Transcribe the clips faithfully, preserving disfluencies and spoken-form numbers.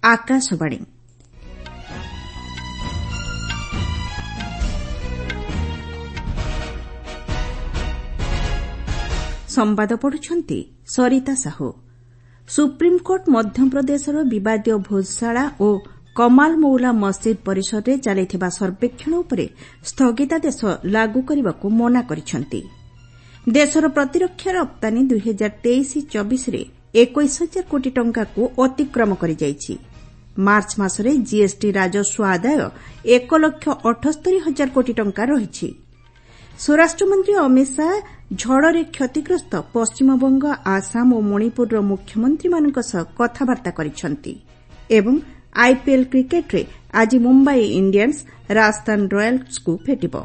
ଆକାଶବାଣୀ ସମ୍ବାଦ ପଢୁଛନ୍ତି ସରିତା ସାହୁ। ସୁପ୍ରିମକୋର୍ଟ ମଧ୍ୟପ୍ରଦେଶର ବିବାଦୀୟ ଭୋଜଶାଳା ଓ କମାଲ ମୌଲା ମସ୍ଜିଦ୍ ପରିସରରେ ଚାଲିଥିବା ସର୍ବେକ୍ଷଣ ଉପରେ ସ୍ଥଗିତାଦେଶ ଲାଗୁ କରିବାକୁ ମନା କରିଛନ୍ତି। ଦେଶର ପ୍ରତିରକ୍ଷା ରପ୍ତାନୀ ଦୁଇ ହଜାର ତେଇଶ ଚବିଶରେ ଏକୋଇଶ ହଜାର କୋଟି ଟଙ୍କାକୁ ଅତିକ୍ରମ କରିଯାଇଛି। ମାର୍ଚ୍ଚ ମାସରେ ଜିଏସଟି ରାଜସ୍ୱ ଆଦାୟ ଏକ ଲକ୍ଷ ଅଠସ୍ତରୀ ହଜାର କୋଟି ଟଙ୍କା ରହିଛି। ସ୍ୱରାଷ୍ଟ୍ରମନ୍ତ୍ରୀ ଅମିତ ଶାହା ଝଡ଼ରେ କ୍ଷତିଗ୍ରସ୍ତ ପଶ୍ଚିମବଙ୍ଗ, ଆସାମ ଓ ମଣିପୁରର ମୁଖ୍ୟମନ୍ତ୍ରୀମାନଙ୍କ ସହ କଥାବାର୍ତ୍ତା କରିଛନ୍ତି ଏବଂ ଆଇପିଏଲ୍ କ୍ରିକେଟ୍ରେ ଆଜି ମୁମ୍ବାଇ ଇଣ୍ଡିଆନ୍ସ ରାଜସ୍ଥାନ ରୟାଲ୍ସକୁ ଭେଟିବ।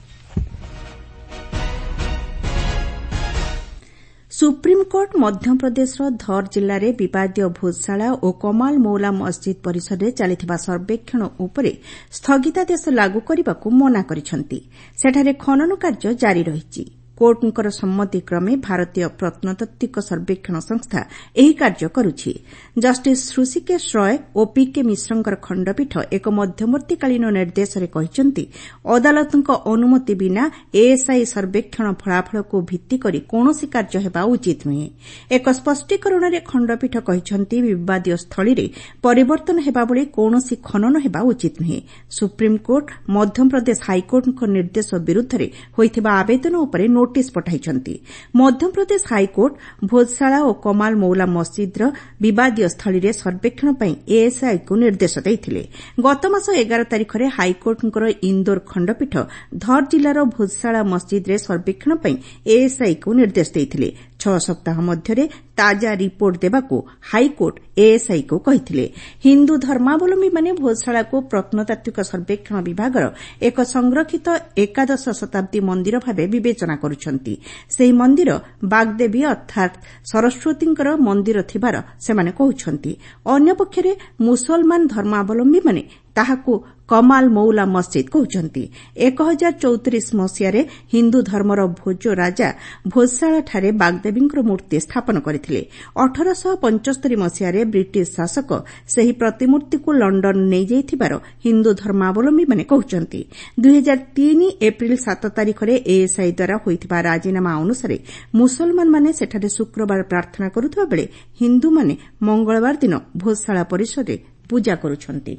ସୁପ୍ରିମକୋର୍ଟ ମଧ୍ୟପ୍ରଦେଶର ଧର ଜିଲ୍ଲାରେ ବିବାଦୀୟ ଭୋଜଶାଳା ଓ କମାଲ ମୌଲା ମସ୍ଜିଦ୍ ପରିସରରେ ଚାଲିଥିବା ସର୍ବେକ୍ଷଣ ଉପରେ ସ୍ଥଗିତାଦେଶ ଲାଗୁ କରିବାକୁ ମନା କରିଛନ୍ତି। ସେଠାରେ ଖନନ କାର୍ଯ୍ୟ ଜାରି ରହିଛି। କୋର୍ଟଙ୍କର ସମ୍ମତି କ୍ରମେ ଭାରତୀୟ ପ୍ରତ୍ନତାତ୍ତ୍ୱିକ ସର୍ବେକ୍ଷଣ ସଂସ୍ଥା ଏହି କାର୍ଯ୍ୟ କରୁଛି। ଜଷ୍ଟିସ୍ ହୃଷିକେଶ ରୟ ଓ ପିକେ ମିଶ୍ରଙ୍କର ଖଣ୍ଡପୀଠ ଏକ ମଧ୍ୟବର୍ତ୍ତୀକାଳୀନ ନିର୍ଦ୍ଦେଶରେ କହିଛନ୍ତି, ଅଦାଲତଙ୍କ ଅନୁମତି ବିନା ଏଏସ୍ଆଇ ସର୍ବେକ୍ଷଣ ଫଳାଫଳକୁ ଭିତ୍ତିକରି କୌଣସି କାର୍ଯ୍ୟ ହେବା ଉଚିତ ନୁହେଁ। ଏକ ସ୍ପଷ୍ଟୀକରଣରେ ଖଣ୍ଡପୀଠ କହିଛନ୍ତି, ବିବାଦୀୟ ସ୍ଥଳୀରେ ପରିବର୍ତ୍ତନ ହେବା ଭଳି କୌଣସି ଖନନ ହେବା ଉଚିତ ନୁହେଁ। ସୁପ୍ରିମକୋର୍ଟ ମଧ୍ୟପ୍ରଦେଶ ହାଇକୋର୍ଟଙ୍କ ନିର୍ଦ୍ଦେଶ ବିରୁଦ୍ଧରେ ହୋଇଥିବା ଆବେଦନ ଉପରେ ନୋଟିସ୍ ପଠାଇଛନ୍ତି। ମଧ୍ୟପ୍ରଦେଶ ହାଇକୋର୍ଟ ଭୋଜଶାଳା ଓ କମାଲ ମୌଲା ମସ୍ଜିଦ୍ର ବିବାଦୀୟ ସ୍ଥଳୀରେ ସର୍ବେକ୍ଷଣ ପାଇଁ ଏଏସ୍ଆଇକୁ ନିର୍ଦ୍ଦେଶ ଦେଇଥିଲେ। ଗତମାସ ଏଗାର ତାରିଖରେ ହାଇକୋର୍ଟଙ୍କର ଇନ୍ଦୋର ଖଣ୍ଡପୀଠ ଧର ଜିଲ୍ଲାର ଭୋଜଶାଳା ମସ୍ଜିଦ୍ରେ ସର୍ବେକ୍ଷଣ ପାଇଁ ଏଏସ୍ଆଇକୁ ନିର୍ଦ୍ଦେଶ ଦେଇଥିଲେ। ଛଅ ସପ୍ତାହ ମଧ୍ୟରେ ତାଜା ରିପୋର୍ଟ ଦେବାକୁ ହାଇକୋର୍ଟ ଏଏସ୍ଆଇକୁ କହିଥିଲେ। ହିନ୍ଦୁ ଧର୍ମାବଲମ୍ବୀମାନେ ଭୋଜଶାଳାକୁ ପ୍ରତ୍ନତାତ୍ତ୍ୱିକ ସର୍ବେକ୍ଷଣ ବିଭାଗର ଏକ ସଂରକ୍ଷିତ ଏକାଦଶ ଶତାବ୍ଦୀ ମନ୍ଦିର ଭାବେ ବିବେଚନା କରୁଛନ୍ତି। ସେହି ମନ୍ଦିର ବାଗ୍ଦେବୀ ଅର୍ଥାତ୍ ସରସ୍ୱତୀଙ୍କର ମନ୍ଦିର ଥିବାର ସେମାନେ କହୁଛନ୍ତି। ଅନ୍ୟପକ୍ଷରେ ମୁସଲମାନ ଧର୍ମାବଲମ୍ବୀମାନେ ତାହାକୁ କମାଲ ମୌଲା ମସ୍ଜିଦ୍ କହୁଛନ୍ତି। ଏକ ହଜାର ଚଉତିରିଶ ମସିହାରେ ହିନ୍ଦୁ ଧର୍ମର ଭୋଜ ରାଜା ଭୋଜଶାଳାଠାରେ ବାଗ୍ଦେବୀଙ୍କର ମୂର୍ତ୍ତି ସ୍ଥାପନ କରିଥିଲେ। ଅଠରଶହ ପଞ୍ଚସ୍ତରୀ ମସିହାରେ ବ୍ରିଟିଶ ଶାସକ ସେହି ପ୍ରତିମୂର୍ତ୍ତିକୁ ଲଣ୍ଡନ ନେଇଯାଇଥିବାର ହିନ୍ଦୁ ଧର୍ମାବଲମ୍ବୀମାନେ କହୁଛନ୍ତି। ଦୁଇ ହଜାର ତିନି ଏପ୍ରିଲ ସାତ ତାରିଖରେ ଏଏସ୍ଆଇ ଦ୍ୱାରା ହୋଇଥିବା ରାଜିନାମା ଅନୁସାରେ ମୁସଲମାନମାନେ ସେଠାରେ ଶୁକ୍ରବାର ପ୍ରାର୍ଥନା କରୁଥିବା ବେଳେ ହିନ୍ଦୁମାନେ ମଙ୍ଗଳବାର ଦିନ ଭୋଜଶାଳା ପରିସରରେ ପୂଜା କରୁଛନ୍ତି।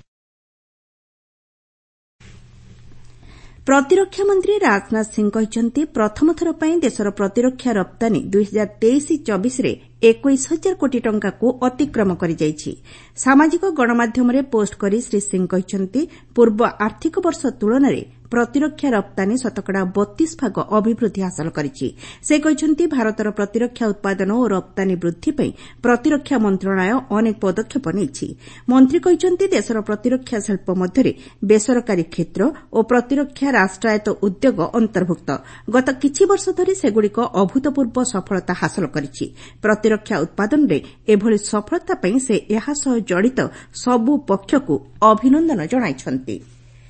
ପ୍ରତିରକ୍ଷା ମନ୍ତ୍ରୀ ରାଜନାଥ ସିଂ କହିଛନ୍ତି, ପ୍ରଥମ ଥର ପାଇଁ ଦେଶର ପ୍ରତିରକ୍ଷା ରପ୍ତାନୀ ଦୁଇ ହଜାର ତେଇଶ ଚବିଶରେ ଏକୋଇଶ ହଜାର କୋଟି ଟଙ୍କାକୁ ଅତିକ୍ରମ କରିଯାଇଛି। ସାମାଜିକ ଗଣମାଧ୍ୟମରେ ପୋଷ୍ଟ କରି ଶ୍ରୀ ସିଂ କହିଛନ୍ତି, ପୂର୍ବ ଆର୍ଥିକ ବର୍ଷ ତୁଳନାରେ ପ୍ରତିରକ୍ଷା ରପ୍ତାନୀ ଶତକଡ଼ା ବତିଶ ଭାଗ ଅଭିବୃଦ୍ଧି ହାସଲ କରିଛି। ସେ କହିଛନ୍ତି, ଭାରତର ପ୍ରତିରକ୍ଷା ଉତ୍ପାଦନ ଓ ରପ୍ତାନୀ ବୃଦ୍ଧି ପାଇଁ ପ୍ରତିରକ୍ଷା ମନ୍ତ୍ରଣାଳୟ ଅନେକ ପଦକ୍ଷେପ ନେଇଛି। ମନ୍ତ୍ରୀ କହିଛନ୍ତି, ଦେଶର ପ୍ରତିରକ୍ଷା ଶିଳ୍ପ ମଧ୍ୟରେ ବେସରକାରୀ କ୍ଷେତ୍ର ଓ ପ୍ରତିରକ୍ଷା ରାଷ୍ଟ୍ରାୟତ୍ତ ଉଦ୍ୟୋଗ ଅନ୍ତର୍ଭୁକ୍ତ। ଗତ କିଛି ବର୍ଷ ଧରି ସେଗୁଡ଼ିକ ଅଭୂତପୂର୍ବ ସଫଳତା ହାସଲ କରିଛି। ପ୍ରତିରକ୍ଷା ଉତ୍ପାଦନରେ ଏଭଳି ସଫଳତା ପାଇଁ ସେ ଏହା ସହ ଜଡ଼ିତ ସବୁ ପକ୍ଷକୁ ଅଭିନନ୍ଦନ ଜଣାଇଛନ୍ତି।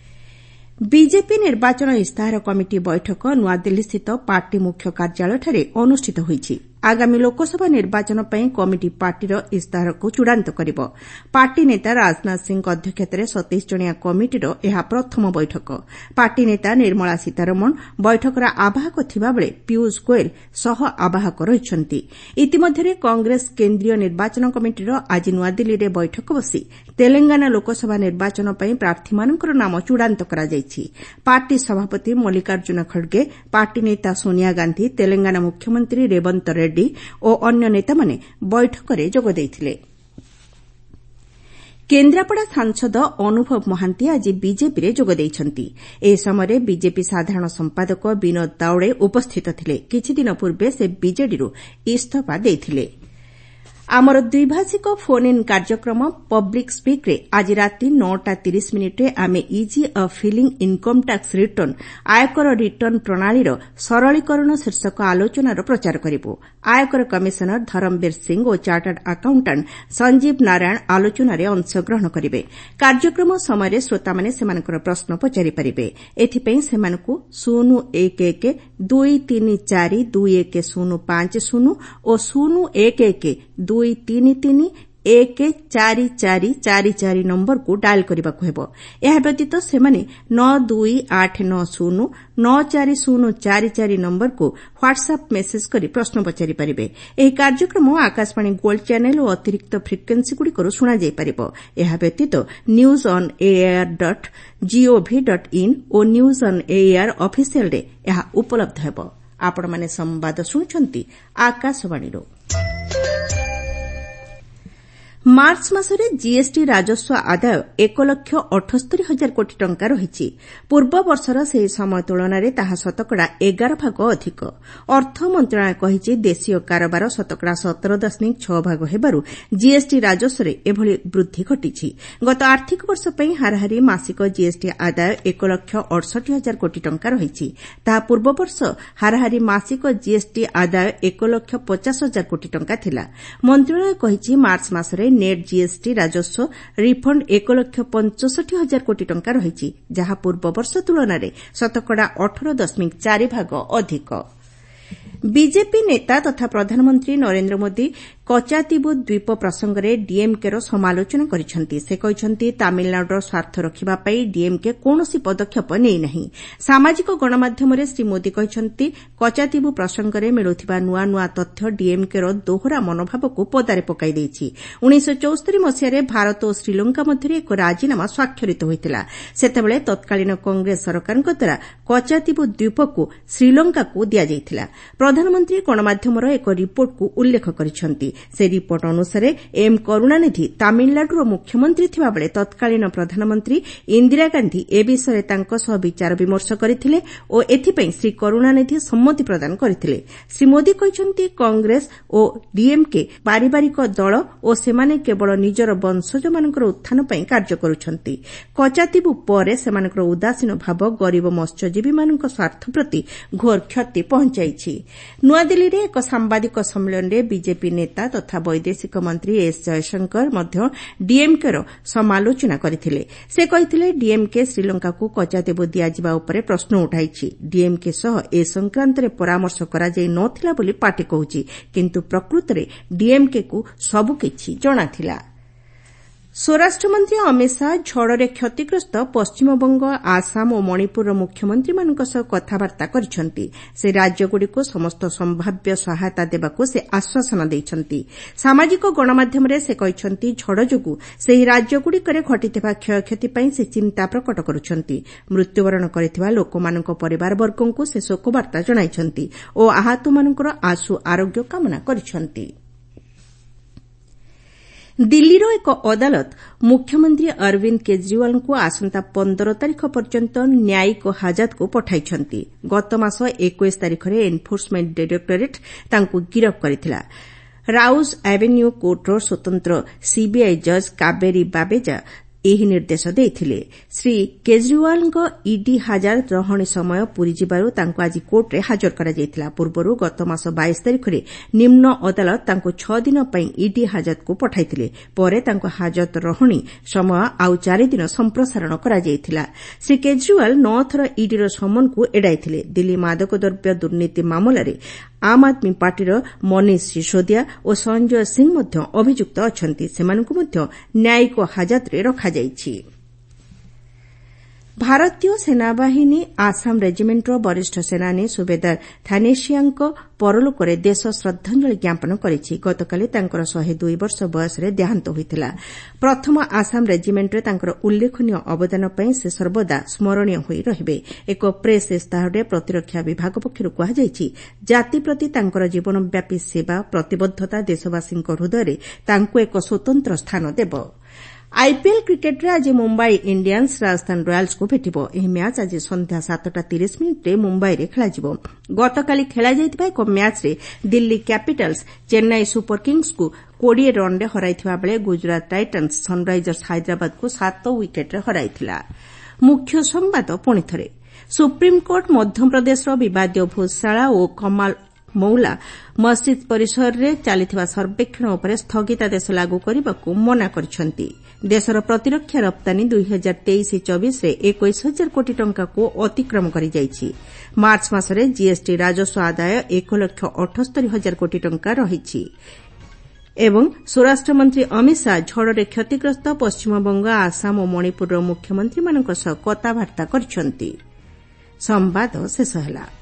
ବିଜେପି ନିର୍ବାଚନ ଇସ୍ତାହାର କମିଟି ବୈଠକ ନୂଆଦିଲ୍ଲୀସ୍ଥିତ ପାର୍ଟି ମୁଖ୍ୟ କାର୍ଯ୍ୟାଳୟଠାରେ ଅନୁଷ୍ଠିତ ହୋଇଛି। ଆଗାମୀ ଲୋକସଭା ନିର୍ବାଚନ ପାଇଁ କମିଟି ପାର୍ଟିର ଇସ୍ତାହାରକୁ ଚୂଡ଼ାନ୍ତ କରିବ। ପାର୍ଟି ନେତା ରାଜନାଥ ସିଂଙ୍କ ଅଧ୍ୟକ୍ଷତାରେ ସତେଇଶ ଜଣିଆ କମିଟିର ଏହା ପ୍ରଥମ ବୈଠକ। ପାର୍ଟି ନେତା ନିର୍ମଳା ସୀତାରମଣ ବୈଠକର ଆବାହକ ଥିବାବେଳେ ପୀୟୁଷ ଗୋଏଲ ସହ ଆବାହକ ରହିଛନ୍ତି। ଇତିମଧ୍ୟରେ କଂଗ୍ରେସ କେନ୍ଦ୍ରୀୟ ନିର୍ବାଚନ କମିଟିର ଆଜି ନୂଆଦିଲ୍ଲୀରେ ବୈଠକ ବସି ତେଲେଙ୍ଗାନା ଲୋକସଭା ନିର୍ବାଚନ ପାଇଁ ପ୍ରାର୍ଥୀମାନଙ୍କର ନାମ ଚୂଡ଼ାନ୍ତ କରାଯାଇଛି। ପାର୍ଟି ସଭାପତି ମଲ୍ଲିକାର୍ଜୁନ ଖଡ୍ଗେ, ପାର୍ଟି ନେତା ସୋନିଆ ଗାନ୍ଧି, ତେଲେଙ୍ଗାନା ମୁଖ୍ୟମନ୍ତ୍ରୀ ରେବନ୍ତ ରେଡ୍ଡି ଓ ଅନ୍ୟ ନେତାମାନେ ବୈଠକରେ ଯୋଗ ଦେଇଥିଲେ। କେନ୍ଦ୍ରାପଡ଼ା ସାଂସଦ ଅନୁଭବ ମହାନ୍ତି ଆଜି ବିଜେପିରେ ଯୋଗ ଦେଇଛନ୍ତି। ଏହି ସମୟରେ ବିଜେପି ସାଧାରଣ ସମ୍ପାଦକ ବିନୋଦ ତାୱଡେ ଉପସ୍ଥିତ ଥିଲେ। କିଛିଦିନ ପୂର୍ବେ ସେ ବିଜେଡିରୁ ଇସ୍ତଫା ଦେଇଥିଲେ। ଆମର ଦ୍ୱିଭାଷିକ ଫୋନ୍ ଇନ୍ କାର୍ଯ୍ୟକ୍ରମ ପବ୍ଲିକ୍ ସ୍ପିକ୍ରେ ଆଜି ରାତି ନଅଟା ତିରିଶ ମିନିଟ୍ରେ ଆମେ ease of filing income tax return ଆୟକର ରିଟର୍ଣ୍ଣ ପ୍ରଣାଳୀର ସରଳୀକରଣ ଶୀର୍ଷକ ଆଲୋଚନାର ପ୍ରଚାର କରିବୁ। ଆୟକର କମିଶନର ଧରମବୀର ସିଂ ଓ ଚାର୍ଟାର୍ଡ ଆକାଉଣ୍ଟାଣ୍ଟ ସଞ୍ଜୀବ ନାରାୟଣ ଆଲୋଚନାରେ ଅଂଶଗ୍ରହଣ କରିବେ। କାର୍ଯ୍ୟକ୍ରମ ସମୟରେ ଶ୍ରୋତାମାନେ ସେମାନଙ୍କର ପ୍ରଶ୍ନ ପଚାରିପାରିବେ। ଏଥିପାଇଁ ସେମାନଙ୍କୁ ଶୂନ ଏକ ଏକ ଦୁଇ ତିନି ଚାରି ଦୁଇ ଏକ ଶୂନ ପାଞ୍ଚ ଶୂନ ଓ ଶୂନ ଏକ ଏକ ଦୁଇ ତିନି ତିନି ଏକ ଚାରି ଚାରି ଚାରି ଚାରି ନମ୍ବରକୁ ଡାଏଲ୍ କରିବାକୁ ହେବ। ଏହା ବ୍ୟତୀତ ସେମାନେ ନଅ ଦୁଇ ଆଠ ନଅ ଶୂନ ନଅ ଚାରି ଶୂନ ଚାରି ଚାରି ନମ୍ବରକୁ ହ୍ୱାଟ୍ସଆପ୍ ମେସେଜ କରି ପ୍ରଶ୍ନ ପଚାରିପାରିବେ। ଏହି କାର୍ଯ୍ୟକ୍ରମ ଆକାଶବାଣୀ ଗୋଲ୍ଡ ଚ୍ୟାନେଲ ଓ ଅତିରିକ୍ତ ଫ୍ରିକ୍ୱେନ୍ସିଗୁଡ଼ିକରୁ ଶୁଣାଯାଇପାରିବ। ଏହା ବ୍ୟତୀତ news on AIR dot GOV dot in ଓ ନ୍ୟୁଜ୍ ଅନ୍ ଏଆଇଆର୍ ଅଫିସିଆଲରେ ଏହା ଉପଲବ୍ଧ ହେବ। ଆପଣମାନେ ସମ୍ବାଦ ଶୁଣୁଛନ୍ତି ଆକାଶବାଣୀରୁ। ମାର୍ଚ୍ଚ ମାସରେ ଜିଏସ୍ଟି ରାଜସ୍ୱ ଆଦାୟ ଏକ ଲକ୍ଷ ଅଠସ୍ତରୀ ହଜାର କୋଟି ଟଙ୍କା ରହିଛି। ପୂର୍ବ ବର୍ଷର ସେହି ସମୟ ତୁଳନାରେ ତାହା ଶତକଡ଼ା ଏଗାର ଭାଗ ଅଧିକ। ଅର୍ଥ ମନ୍ତ୍ରଣାଳୟ କହିଛି ଦେଶୀୟ କାରବାର ଶତକଡ଼ା ସତର ଦଶମିକ ଛଅ ଭାଗ ହେବାରୁ ଜିଏସ୍ଟି ରାଜସ୍ୱରେ ଏଭଳି ବୃଦ୍ଧି ଘଟିଛି। ଗତ ଆର୍ଥିକ ବର୍ଷ ପାଇଁ ହାରାହାରି ମାସିକ ଜିଏସ୍ଟି ଆଦାୟ ଏକ ଲକ୍ଷ ଅଠଷଠି ହଜାର କୋଟି ଟଙ୍କା ରହିଛି। ତାହା ପୂର୍ବବର୍ଷ ହାରାହାରି ମାସିକ ଜିଏସ୍ଟି ଆଦାୟ ଏକ ଲକ୍ଷ ପଚାଶ ହଜାର କୋଟି ଟଙ୍କା ଥିଲା। ମନ୍ତ୍ରଣାଳୟ କହିଛି ମାର୍ଚ୍ଚ ମାସରେ ନେଟ୍ ଜିଏସ୍ଟି ରାଜସ୍ୱ ରିଫଣ୍ଡ ଏକ ଲକ୍ଷ ପଞ୍ଚଷଠି ହଜାର କୋଟି ଟଙ୍କା ରହିଛି, ଯାହା ପୂର୍ବବର୍ଷ ତୁଳନାରେ ଶତକଡ଼ା ଅଠର ଦଶମିକ ଚାରି ଭାଗ ଅଧିକ। ବିଜେପି ନେତା ତଥା ପ୍ରଧାନମନ୍ତ୍ରୀ ନରେନ୍ଦ୍ର ମୋଦି କଚାତିବୁ ଦ୍ୱୀପ ପ୍ରସଙ୍ଗରେ ଡିଏମ୍କେର ସମାଲୋଚନା କରିଛନ୍ତି। ସେ କହିଛନ୍ତି ତାମିଲନାଡୁର ସ୍ୱାର୍ଥ ରଖିବା ପାଇଁ ଡିଏମ୍କେ କୌଣସି ପଦକ୍ଷେପ ନେଇନାହିଁ। ସାମାଜିକ ଗଣମାଧ୍ୟମରେ ଶ୍ରୀ ମୋଦି କହିଛନ୍ତି କଚାତିବୁ ପ୍ରସଙ୍ଗରେ ମିଳୁଥିବା ନୂଆ ନୂଆ ତଥ୍ୟ ଡିଏମ୍କେର ଦୋହରା ମନୋଭାବକୁ ପଦାରେ ପକାଇ ଦେଇଛି। ଉଣେଇଶହ ଚଉସ୍ତରୀ ମସିହାରେ ଭାରତ ଓ ଶ୍ରୀଲଙ୍କା ମଧ୍ୟରେ ଏକ ରାଜିନାମା ସ୍ୱାକ୍ଷରିତ ହୋଇଥିଲା। ସେତେବେଳେ ତତ୍କାଳୀନ କଂଗ୍ରେସ ସରକାରଙ୍କ ଦ୍ୱାରା କଚାତିବୁ ଦ୍ୱୀପକୁ ଶ୍ରୀଲଙ୍କାକୁ ଦିଆଯାଇଥିଲା। ପ୍ରଧାନମନ୍ତ୍ରୀ ଗଣମାଧ୍ୟମର ଏକ ରିପୋର୍ଟକୁ ଉଲ୍ଲେଖ କରିଛନ୍ତି। ସେ ରିପୋର୍ଟ ଅନୁସାରେ ଏମ୍ କରୁଣାନିଧି ତାମିଲନାଡୁର ମୁଖ୍ୟମନ୍ତ୍ରୀ ଥିବାବେଳେ ତତ୍କାଳୀନ ପ୍ରଧାନମନ୍ତ୍ରୀ ଇନ୍ଦିରା ଗାନ୍ଧି ଏ ବିଷୟରେ ତାଙ୍କ ସହ ବିଚାର ବିମର୍ଶ କରିଥିଲେ ଓ ଏଥିପାଇଁ ଶ୍ରୀ କରୁଣାନିଧି ସମ୍ମତି ପ୍ରଦାନ କରିଥିଲେ। ଶ୍ରୀ ମୋଦି କହିଛନ୍ତି କଂଗ୍ରେସ ଓ ଡିଏମ୍କେ ପାରିବାରିକ ଦଳ ଓ ସେମାନେ କେବଳ ନିଜର ବଂଶଜମାନଙ୍କର ଉତ୍ଥାନ ପାଇଁ କାର୍ଯ୍ୟ କରୁଛନ୍ତି। କଚାତିବୁ ପରେ ସେମାନଙ୍କର ଉଦାସୀନ ଭାବ ଗରିବ ମତ୍ସ୍ୟଜୀବୀମାନଙ୍କ ସ୍ୱାର୍ଥ ପ୍ରତି ଘୋର କ୍ଷତି ପହଞ୍ଚାଇଛି। ନୂଆଦିଲ୍ଲୀରେ ଏକ ସାମ୍ବାଦିକ ସମ୍ମିଳନୀରେ ବିଜେପି ନେତା ତଥା ବୈଦେଶିକ ମନ୍ତ୍ରୀ ଏସ୍ ଜୟଶଙ୍କର ମଧ୍ୟ ଡିଏମ୍କେର ସମାଲୋଚନା କରିଥିଲେ। ସେ କହିଥିଲେ ଡିଏମ୍କେ ଶ୍ରୀଲଙ୍କାକୁ କଚାତିବୁ ଦିଆଯିବା ଉପରେ ପ୍ରଶ୍ନ ଉଠାଇଛି। ଡିଏମ୍କେ ସହ ଏ ସଂକ୍ରାନ୍ତରେ ପରାମର୍ଶ କରାଯାଇ ନ ଥିଲା ବୋଲି ପାର୍ଟି କହୁଛି, କିନ୍ତୁ ପ୍ରକୃତରେ ଡିଏମ୍କେକୁ ସବୁକିଛି ଜଣାଥିଲା। ସ୍ୱରାଷ୍ଟ୍ରମନ୍ତ୍ରୀ ଅମିତ ଶାହା ଝଡ଼ରେ କ୍ଷତିଗ୍ରସ୍ତ ପଶ୍ଚିମବଙ୍ଗ, ଆସାମ ଓ ମଣିପୁରର ମୁଖ୍ୟମନ୍ତ୍ରୀମାନଙ୍କ ସହ କଥାବାର୍ତ୍ତା କରିଛନ୍ତି। ସେ ରାଜ୍ୟଗୁଡ଼ିକୁ ସମସ୍ତ ସମ୍ଭାବ୍ୟ ସହାୟତା ଦେବାକୁ ସେ ଆଶ୍ୱାସନା ଦେଇଛନ୍ତି। ସାମାଜିକ ଗଣମାଧ୍ୟମରେ ସେ କହିଛନ୍ତି ଝଡ଼ ଯୋଗୁଁ ସେହି ରାଜ୍ୟଗୁଡ଼ିକରେ ଘଟିଥିବା କ୍ଷୟକ୍ଷତି ପାଇଁ ସେ ଚିନ୍ତା ପ୍ରକଟ କରୁଛନ୍ତି। ମୃତ୍ୟୁବରଣ କରିଥିବା ଲୋକମାନଙ୍କ ପରିବାରବର୍ଗଙ୍କୁ ସେ ଶୋକବାର୍ତ୍ତା ଜଣାଇଛନ୍ତି ଓ ଆହତମାନଙ୍କର ଆଶୁ ଆରୋଗ୍ୟ କାମନା କରିଛନ୍ତି। ଦିଲ୍ଲୀର ଏକ ଅଦାଲତ ମୁଖ୍ୟମନ୍ତ୍ରୀ ଅରବିନ୍ଦ କେଜରିୱାଲଙ୍କୁ ଆସନ୍ତା ପନ୍ଦର ତାରିଖ ପର୍ଯ୍ୟନ୍ତ ନ୍ୟାୟିକ ହାଜତକୁ ପଠାଇଛନ୍ତି। ଗତ ମାସ ଏକୋଇଶ ତାରିଖରେ ଏନ୍ଫୋର୍ସମେଣ୍ଟ ଡାଇରେକ୍ଟୋରେଟ୍ ତାଙ୍କୁ ଗିରଫ କରିଥିଲା। ରାଉଜ ଆଭେନ୍ୟୁ କୋର୍ଟର ସ୍ୱତନ୍ତ୍ର ସିବିଆଇ ଜଜ୍ କାବେରୀ ବାବେଜା ଏହି ନିର୍ଦ୍ଦେଶ ଦେଇଥିଲେ। ଶ୍ରୀ କେଜରିୱାଲଙ୍କ ଇଡି ହାଜତ ରହଣି ସମୟ ପୂରିଯିବାରୁ ତାଙ୍କୁ ଆଜି କୋର୍ଟରେ ହାଜର କରାଯାଇଥିଲା। ପୂର୍ବରୁ ଗତ ମାସ ବାଇଶ ତାରିଖରେ ନିମ୍ନ ଅଦାଲତ ତାଙ୍କୁ ଛଅ ଦିନ ପାଇଁ ଇଡି ହାଜତକୁ ପଠାଇଥିଲେ। ପରେ ତାଙ୍କ ହାଜତ ରହଣି ସମୟ ଆଉ ଚାରିଦିନ ସମ୍ପ୍ରସାରଣ କରାଯାଇଥିଲା। ଶ୍ରୀ କେଜରିୱାଲ ନଅ ଥର ଇଡିର ସମନକୁ ଏଡ଼ାଇଥିଲେ। ଦିଲ୍ଲୀ ମାଦକଦ୍ରବ୍ୟ ଦୁର୍ନୀତି ମାମଲାରେ ଆମ୍ ଆଦମୀ ପାର୍ଟିର ମନୀଷ ସିସୋଦିଆ ଓ ସଞ୍ଜୟ ସିଂ ମଧ୍ୟ ଅଭିଯୁକ୍ତ ଅଛନ୍ତି। ସେମାନଙ୍କୁ ମଧ୍ୟ ନ୍ୟାୟିକ ହାଜତରେ ରଖାଯାଇଛି। ଭାରତୀୟ ସେନାବାହିନୀ ଆସାମ ରେଜିମେଣ୍ଟର ବରିଷ୍ଠ ସେନାନୀ ସୁବେଦାର ଥାନେସିଆଙ୍କ ପରଲୋକରେ ଦେଶ ଶ୍ରଦ୍ଧାଞ୍ଜଳି ଜ୍ଞାପନ କରିଛି। ଗତକାଲି ତାଙ୍କର ଶହେ ଦୁଇ ବର୍ଷ ବୟସରେ ଦେହାନ୍ତ ହୋଇଥିଲା। ପ୍ରଥମ ଆସାମ ରେଜିମେଣ୍ଟରେ ତାଙ୍କର ଉଲ୍ଲେଖନୀୟ ଅବଦାନ ପାଇଁ ସେ ସର୍ବଦା ସ୍ମରଣୀୟ ହୋଇ ରହିବେ। ଏକ ପ୍ରେସ୍ ଇସ୍ତାହାରରେ ପ୍ରତିରକ୍ଷା ବିଭାଗ ପକ୍ଷରୁ କୁହାଯାଇଛି ଜାତି ପ୍ରତି ତାଙ୍କର ଜୀବନବ୍ୟାପୀ ସେବା ପ୍ରତିବଦ୍ଧତା ଦେଶବାସୀଙ୍କ ହୃଦୟରେ ତାଙ୍କୁ ଏକ ସ୍ୱତନ୍ତ୍ର ସ୍ଥାନ ଦେବ। ଆଇପିଏଲ୍ କ୍ରିକେଟରେ ଆଜି ମୁମ୍ବାଇ ଇଣ୍ଡିଆନ୍ସ ରାଜସ୍ଥାନ ରୟାଲ୍ସକୁ ଭେଟିବ। ଏହି ମ୍ୟାଚ୍ ଆଜି ସନ୍ଧ୍ୟା ସାତଟା ତିରିଶ ମିନିଟ୍ରେ ମୁମ୍ବାଇରେ ଖେଳାଯିବ। ଗତକାଲି ଖେଳାଯାଇଥିବା ଏକ ମ୍ୟାଚ୍ରେ ଦିଲ୍ଲୀ କ୍ୟାପିଟାଲ୍ସ ଚେନ୍ନାଇ ସୁପର କିଙ୍ଗ୍ସକୁ କୋଡ଼ିଏ ରନ୍ରେ ହରାଇଥିବା ବେଳେ ଗୁଜରାଟ ଟାଇଟାନ୍ସ ସନ୍ରାଇଜର୍ସ ହାଇଦ୍ରାବାଦକୁ ସାତ ୱିକେଟ୍ରେ ହରାଇଥିଲା। ମୁଖ୍ୟ ସମ୍ବାଦ ପୁଣିଥରେ। ସୁପ୍ରିମକୋର୍ଟ ମଧ୍ୟପ୍ରଦେଶର ବିବାଦୀୟ ଭୋଜଶାଳା ଓ କମାଲ ମୌଲା ମସ୍ଜିଦ୍ ପରିସରରେ ଚାଲିଥିବା ସର୍ବେକ୍ଷଣ ଉପରେ ସ୍ଥଗିତାଦେଶ ଲାଗୁ କରିବାକୁ ମନା କରିଛନ୍ତି। ଦେଶର ପ୍ରତିରକ୍ଷା ରପ୍ତାନୀ ଦୁଇ ହଜାର ତେଇଶ ଚବିଶରେ ଏକୋଇଶ ହଜାର କୋଟି ଟଙ୍କାକୁ ଅତିକ୍ରମ କରିଯାଇଛି। ମାର୍ଚ୍ଚ ମାସରେ ଜିଏସ୍ଟି ରାଜସ୍ୱ ଆଦାୟ ଏକ ଲକ୍ଷ ଅଠସ୍ତରୀ ହଜାର କୋଟି ଟଙ୍କା ରହିଛି। ଏବଂ ସ୍ୱରାଷ୍ଟ୍ରମନ୍ତ୍ରୀ ଅମିତ ଶାହା ଝଡ଼ରେ କ୍ଷତିଗ୍ରସ୍ତ ପଶ୍ଚିମବଙ୍ଗ ଆସାମ ଓ ମଣିପୁରର ମୁଖ୍ୟମନ୍ତ୍ରୀମାନଙ୍କ ସହ କଥାବାର୍ତ୍ତା କରିଛନ୍ତି। ସମ୍ବାଦ ଶେଷ ହେଲା।